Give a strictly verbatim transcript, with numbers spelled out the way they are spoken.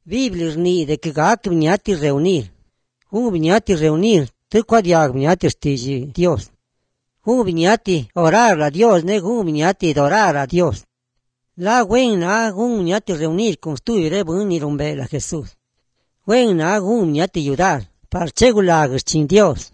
Biblia ni de que gak miñati reunir. Un miñati reunir, te cuadiag miñati stigi Dios. Un miñati orar a Dios, ne un miñati adorar a Dios. La buena un miñati reunir construir bunir un vela Jesús. Buena un miñati ayudar, para chegulag sin Dios.